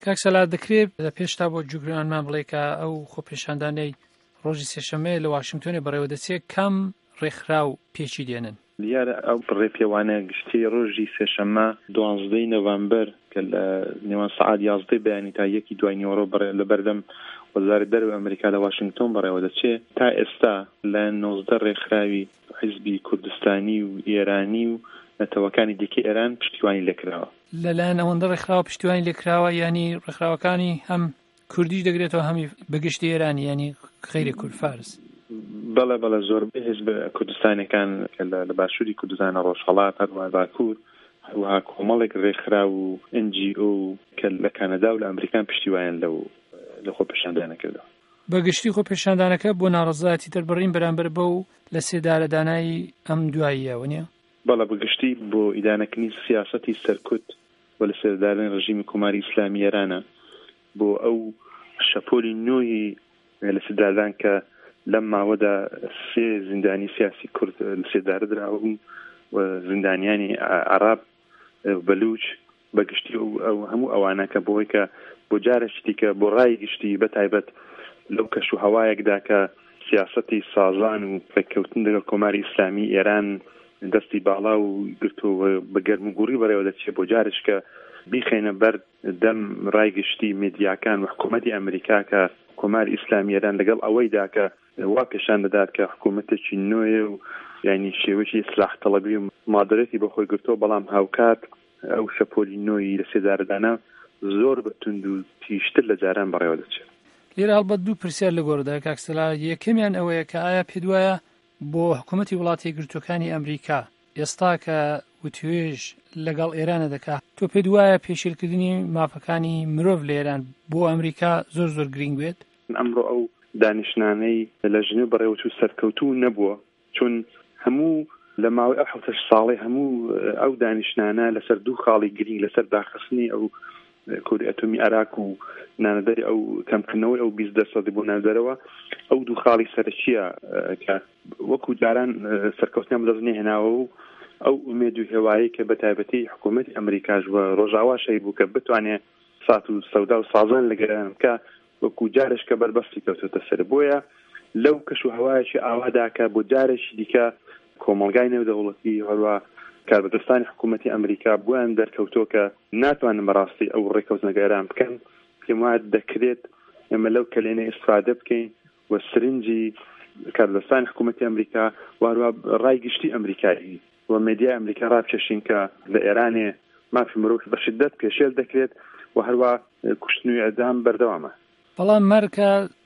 کاک سەلات دەکرێت لە پێشتا بۆ جوگرانمان بڵێ کە ئەو خۆپێشاندانەی ڕۆژی سێشەممە لە واشنگتۆنی بەڕێوە دەچێت کەم ڕێکخراو پێچی دێنن. دیارە ئەو ڕێپێوانە گشتی ڕۆژی سێشەممە 12 نۆڤەمبەر کە لە نێوان سەعات 11 بەیانی تا 1 دوای نیوەڕۆ لە بەردەم وەزارەت دەرەوەی ئەمریکا لە واشنگتۆن بەڕێوە دەچێت. تا ئێستا لە 19 ڕێکخراوی حیزبی کوردستانی و ئێرانی و نەتەوەکانی دیکەی ئێران پشتیوانی لێکراوە. لەلایەن ئەوەندە ڕێکخراوە پشتیوانی لێکراوە، ینی ڕێکخراوەکانی هەم کوردیش دەگرێتەوە هەمی بەگشتی ئێرانی، ینی غەیری کورد فارس. بەڵێ زۆربەی حیزب کوردستانەکان لە باشووری کوردستانە ڕۆژهەڵات هەروە باکوور هەروەها کۆمەڵێک ڕێکخراو و NGO کە لە کانەدا و لە ئەمریکان پشتیوانیان لە خۆپێشاندانە کردەوە. بەگشتی خۆپێشاندانەکە بۆ ناڕەزایەتی دەربڕین بەرامبەر بەو لە سێدارە دانایی ئەم دواییەوە نییە؟ بەڵێ بەگشتی بۆ ئیدانەکردنی سیاسەتی سەرکوت و لە سێدارانی ڕژیمی کۆماری ئیسلامی ئێرانە بۆ ئەو شەپۆلی نوێی لە سێداران کە لەم ماوەدا 3 زیندانی سیاسی کورد لە سێدارە دراون و زیندانیانی عەراب بەلوچ بەگشتی ئەو هەموو ئەوانە کە بۆی کە بۆ جارێکی کە بۆ ڕای گشتی بەتایبەت لەو کەش و هەوایەکدا کە سیاسەتی سازان و پێککەوتن لەگەڵ کۆماری ئیسلامی ئێران دەستی باڵا و گرتووە بە گەرموگوڕی بەڕێوە دەچێت بۆ جارش کە بیخێنە بەر دەم ڕایگشتی میدیاکان و حکوومەتی ئەمریکا کە کۆماری ئیسلامی ئێران لەگەڵ ئەوەیدا کە وا پێشان دەدات کە حکوومەتێکی نوێ و یعنی شێوەی ئیسلاح تەڵەبی و مادەرەتی بە خۆی گرتووە، بەڵام هاوکات ئەو شەپۆلی نوێی لە سێدارەدانا زۆر بەتوند و تیشتر لە جاران بەڕێوە دەچێت. لێرە هەڵبەت دوو پرسیار لە گۆڕدا کاک سەلات. یەکەمیان ئەوەیە کە ئایا پێت وایە بۆ حکوومەتی وڵاتی یەکگرتووەکانی ئەمریکا ئێستا کە وتوێژ لەگەڵ ئێرانە دەکات، تۆ پێت وایە پێشێلکردنی مافەکانی مرۆڤ لە ئێران بۆ ئەمریکا زۆر گرنگ بێت؟ ئەمڕۆ ئەو دانیشنانەی لە ژنێ بەڕێوەچوو سەرکەوتوو نەبووە، چون هەموو لە ماوەی 7 ساڵی هەموو ئەو دانیشنانە لەسەر دوو خاڵی گرنگ لەسەر داخستنی ئەو کۆری ئەتۆمی عێراق و نانەدەری ئەو کەمکردنەوەی ئەو 20% بۆ ناودەرەوە، ئەو دوو خاڵی سەرچیە کە وەکو جاران سەرکەوتنیان بەدەستنێ هێناوە و ئەو ئومێد و هێوایی کە بەتایبەتی حکوومەتی ئەمریکاش وە ڕۆژاواشەی بوو کە بتوانێت سات و سەودا و سازان لەگەران بکە، وەکو جارش کە بەربەستی کەوتۆتە سەر. بۆیە لەو کەش و هەوایەکی ئاوادا کە بۆ جارێکی دیکە کۆمەڵگای نێودەوڵەتی هەروە کاربەدەستانی حکوومەتی ئەمریکا بۆیان دەرکەوتۆ کە ناتوانن بەڕاستی ئەو ڕێکەوتنەگەران بکەن، پێم وایە دەکرێت ئێمە لەو کلێنە ئیستفادە بکەین و سرنجی کاربەدەستانی حکوومەتی ئەمریکا واروە ڕایگشتی ئەمریکایی و مێدیای ئەمریکا ڕابکێشین کە لە ئێرانێ مافی مرۆڤ بە شدەت پێشێل دەکرێت و هەروە کوشتنی ئەدام بەردەوامە. بەڵام مەرکە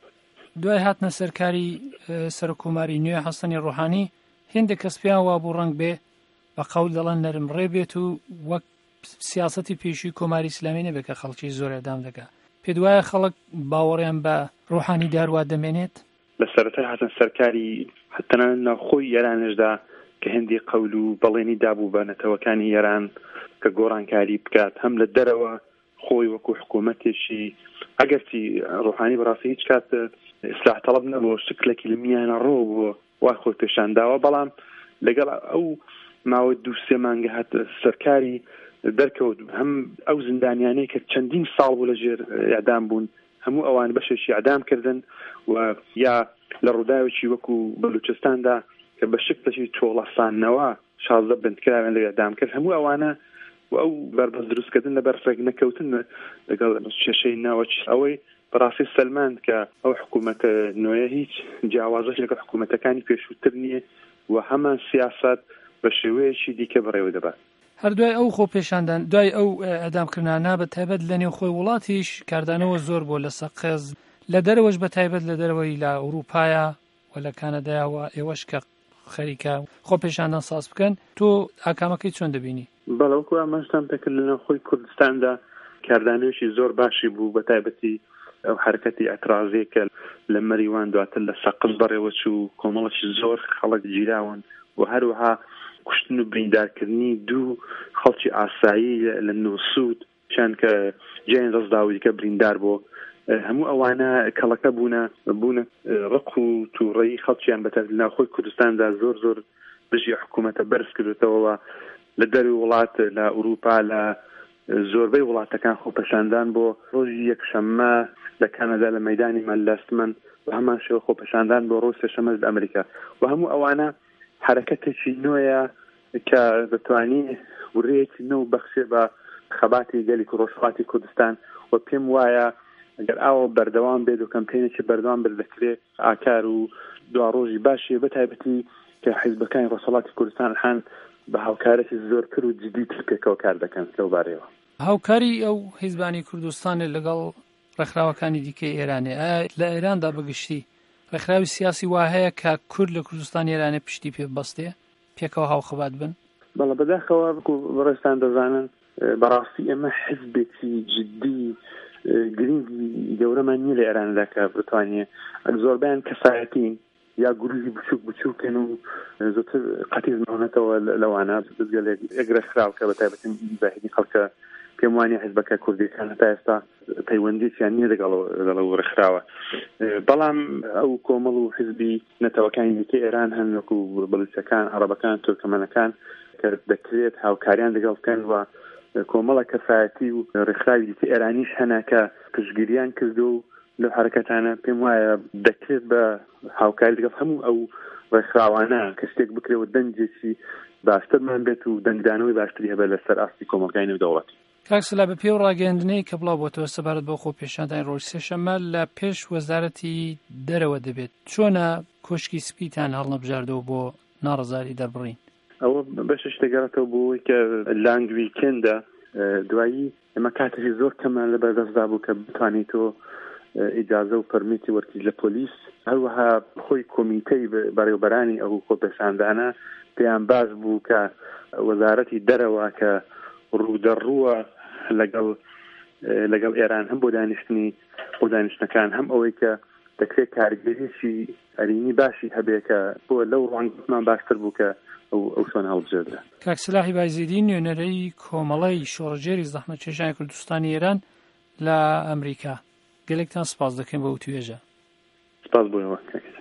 دوای هاتنە سەرکاری سەرکۆماری نوێ حەسەنی ڕۆحانی هێندێک کەس پێیان وا بوو ڕەنگ بێ بە قەول دەڵێن نەرم ڕێ بێت و وەک سیاسەتی پێشووی کۆماری ئیسلامی نەبێت کە خەڵکی زۆر ئەدام دەکات. پێت وایە خەڵک باوەڕیان بە ڕۆحانی داروا دەمێنێت؟ لە سەرەتای هاتن سەرکاری هەتەنان ناوخۆی ئێرانشدا کە هەندی قەول و بەڵێنی دابوو بە نەتەوەکانی ئێران کە گۆڕانکاری بکات، هەم لە دەرەوە خۆی وەکو حکوومەتێکی ئەگەرچی ڕۆحانی بەڕاستی هیچ کات ئیسلاح تەڵەب نەبوو، شکلێکی لە میانە ڕۆ بووە وای خۆی پێشانداوە، بەڵام لەگەڵ ئەو ماوە 2-3 مانگە هات سەرکاری دەرکەوت هەم ئەو زیندانیانەی کە چەندین ساڵ بوو لە ژێر ئیعدام بوون هەموو ئەوان بەشێکی ئیعدام کردن و یا لە ڕووداوێکی وەکو بەلوچستاندا کە بە شکلێکی تۆڵەسانەوە 16 بندکراوێن لە ئیعدام کرد، هەموو ئەوانە و ئەو بەربەست دروستکردن لەبەر ڕێک نەکەوتن لەگەڵ کێشەی ناوەچی ئەوەی بەڕاستی سەلماند کە ئەو حکوومەتە نوێیە هیچ جیاوازەش لەگەڵ حکوومەتەکانی پێشووتر نییە و هەمان سیاسەت بە شێوەیەکی دیکە بەڕێوە دەبات. هەر دوای ئەو خۆپێشاندان دوای ئەو ئەدامکردانە بە تایبەت لە نێو خۆی وڵاتیش کاردانەوە زۆر بۆ لە سەقز لە دەرەوەش بە تایبەت لە دەرەوەی لە ئەوروپایە و لە کانەدایەوە ئێوەش کە خەریکە خۆپێشاندان ساز بکەن، تۆ ئاکامەکەی چۆن دەبینی؟ بەڵەوەکو ئامانجتان پێکرد لە خۆی کوردستاندا کاردانەوەشی زۆر باشی بوو بە تایبەتی ئەو حرکەتی ئەترازی کە لە مەریوان دواتر لە سەقز بەڕێوە چوو کۆمەڵێکی زۆر خەڵک گیراون و هەروەها کوشتن و بریندارکردنی دوو خەڵکی ئاسایی لە نووسود چەند کە جیان ڕزداوی کە بریندار بۆ هەموو ئەوانە کەڵەکە بوونە ڕق و تووڕەیی خەڵکیان بەتەر لە خۆی کوردستاندا زۆر بژی حکوومەتە بەرز کردوێتەوە لە دەروی وڵات لە ئوروپا لە زۆربەی وڵاتەکان خۆپەشاندان بۆ ڕۆژی یەکشەممە لە کانەدا لە مەیدانی مەلەستمن و هەمان شێوە خۆپەشاندان بۆ ڕۆژ سێشەممە لە ئەمریکا و هەموو ئەوانە حرەکەتێکی نوێیە کە دەتوانی وڕێیەکی نو بەخشێ بە خەباتی گەلی ڕۆژهەڵاتی کوردستان و پێم وایە ئەگەر ئاوە بەردەوام بێت و کەمپێنێکی بەردەوام بردەکرێت ئاکار و دوا ڕۆژی باشیە بەتایبەتی کە حیزبەکانی ڕۆژهەڵاتی کوردستان هەن بە هاوکارێکی زۆرتر و جدیتر پێکەوە کار دەکەن لەو بارەیەوە. هاوکاری ئەو حیزبانی کوردستانە لەگەڵ ڕێکخراوەکانی دیکەی ئێرانێ لە ئێراندا بەگشتی ڕێکخراوی سیاسی وا هەیە کە کورد لە کوردستان ئێرانێ پشتی پێ بەستێ پێکەوە هاوخەبات بن؟ بەڵێ بەداخەوە بەڕێستان دەزانن بەڕاستی ئێمە حیزبێکی جدی گرنگی گەورەمان نییە لە ئێراندا کە بتوانێت زۆربیان کەسایەتین یا گروهی بچووکن و زۆرتر قەتیز نەوەنێتەوە لەوانە بزگەلێک ئەگرەخراو کە بەتایبەتی زاهدی خەڵکە پێم وانە حیزبەکە کوردیەکان هەتا ئێستا پەیوەندییان نییە لەگەڵ ڕێکخراوە بەڵام ئەو کۆمەڵ و حیزبی نەتەوەکانی دیکەی ئێران هەن وەکو بەلوچەکان عەرەبەکان تورکمەنەکان کە دەکرێت هاوکاریان لەگەڵ بکەن و کۆمەڵە کەفایەتی و ڕێکخراوی دیکە ئێرانیش هەنا کە پشتگیریان کردو و لەو حرەکەتانە پێم وایە دەکرێت بە هاوکاری لەگەڵ هەموو ئەو ڕێکخراوانە کە شتێک بکرێەوە دەنجێکی باشترمان بێت و دەنگدانەوەی باشتری هەبێت لەسەر ئاستی کۆمەلگای نێودەوڵەتی. کاکسلا بە پێی و ڕاگەیاندنەی کە بڵاوبووەتەوە سەبارەت بۆ خۆپێشاندانی ڕۆژ سێشەممە لە پێش وەزارەتی دەرەوە دەبێت چۆنە کۆشکی سپیتان هەڵنەبژاردەوە بۆ ناڕزاری دەربڕین؟ ئەوە بەشش دەگەڕێتەوە بۆی کە لانگ ویکێندە دوایی ئێمە کاتێکی زۆر کەمان لە بەردەستدا بوو کە بتوانیتەوە ئیجازە و پەرمیتی وەرگیز لە پۆلیس هەروەها خۆی کۆمیتەی بەڕێوەبەرانی ئەو خۆپێشاندانە پێیان باش بوو کە وەزارەتی دەرەوە کە ڕوودەڕووە لەگەڵ ئێران هەم بۆ دانیشتنی بۆ دانیشتەکان هەم ئەوەی کە دەکرێت کارگەریشی ئەرینی باشی هەبێ کە بۆ لەو ڕوانگەمان باشتر بوو کە ئەو چۆن هەڵبژێردرا. کاکسلاحی بایزیدی نوێنەرەی کۆمەڵەی شۆڕەجێری زەحمەتکێشانی کوردستانی ئێران لە ئەمریکا گەلێکتان سپاس دەکەین بە توێژە. سپاس بۆیەوە.